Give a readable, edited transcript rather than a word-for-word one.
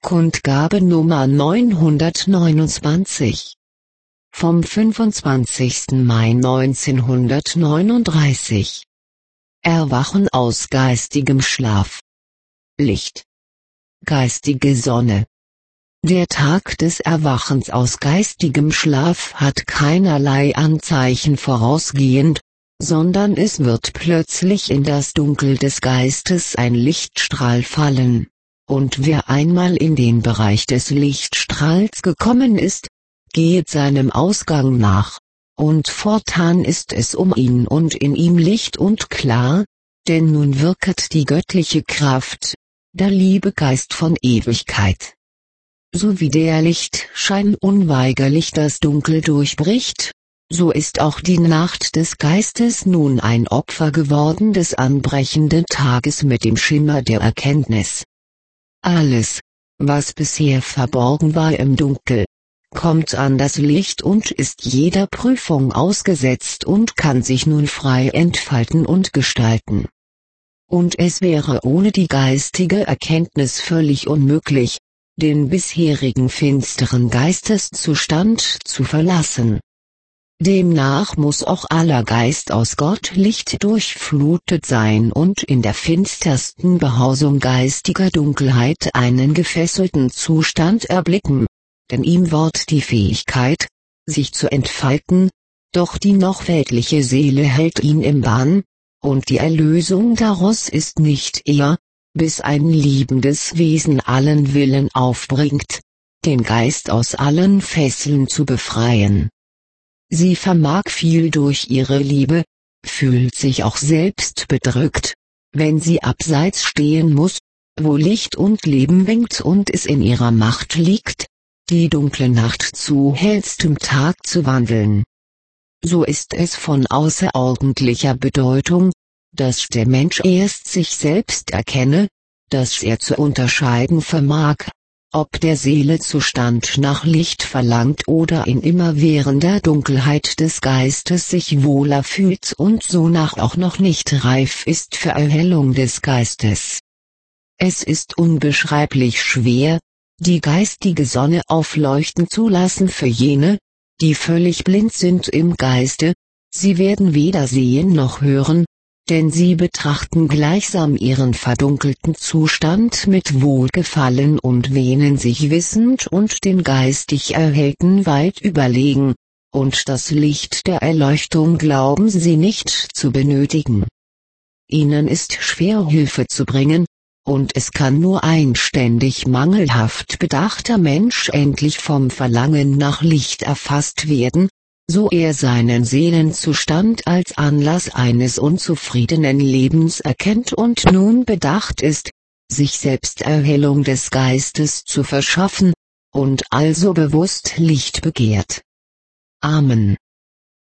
Kundgabe Nummer 929 vom 25. Mai 1939. Erwachen aus geistigem Schlaf. Licht. Geistige Sonne. Der Tag des Erwachens aus geistigem Schlaf hat keinerlei Anzeichen vorausgehend, sondern es wird plötzlich in das Dunkel des Geistes ein Lichtstrahl fallen. Und wer einmal in den Bereich des Lichtstrahls gekommen ist, geht seinem Ausgang nach, und fortan ist es um ihn und in ihm Licht und klar, denn nun wirket die göttliche Kraft, der Liebegeist von Ewigkeit. So wie der Lichtschein unweigerlich das Dunkel durchbricht, so ist auch die Nacht des Geistes nun ein Opfer geworden des anbrechenden Tages mit dem Schimmer der Erkenntnis. Alles, was bisher verborgen war im Dunkel, kommt an das Licht und ist jeder Prüfung ausgesetzt und kann sich nun frei entfalten und gestalten. Und es wäre ohne die geistige Erkenntnis völlig unmöglich, den bisherigen finsteren Geisteszustand zu verlassen. Demnach muss auch aller Geist aus Gottlicht durchflutet sein und in der finstersten Behausung geistiger Dunkelheit einen gefesselten Zustand erblicken, denn ihm wird die Fähigkeit, sich zu entfalten, doch die noch weltliche Seele hält ihn im Bann, und die Erlösung daraus ist nicht eher, bis ein liebendes Wesen allen Willen aufbringt, den Geist aus allen Fesseln zu befreien. Sie vermag viel durch ihre Liebe, fühlt sich auch selbst bedrückt, wenn sie abseits stehen muss, wo Licht und Leben winkt und es in ihrer Macht liegt, die dunkle Nacht zu hellstem Tag zu wandeln. So ist es von außerordentlicher Bedeutung, dass der Mensch erst sich selbst erkenne, dass er zu unterscheiden vermag, ob der Seelezustand nach Licht verlangt oder in immerwährender Dunkelheit des Geistes sich wohler fühlt und sonach auch noch nicht reif ist für Erhellung des Geistes. Es ist unbeschreiblich schwer, die geistige Sonne aufleuchten zu lassen für jene, die völlig blind sind im Geiste, sie werden weder sehen noch hören, denn sie betrachten gleichsam ihren verdunkelten Zustand mit Wohlgefallen und wähnen sich wissend und den geistig Erhellten weit überlegen, und das Licht der Erleuchtung glauben sie nicht zu benötigen. Ihnen ist schwer Hilfe zu bringen, und es kann nur ein ständig mangelhaft bedachter Mensch endlich vom Verlangen nach Licht erfasst werden, so er seinen Seelenzustand als Anlass eines unzufriedenen Lebens erkennt und nun bedacht ist, sich selbst Erhellung des Geistes zu verschaffen, und also bewusst Licht begehrt. Amen.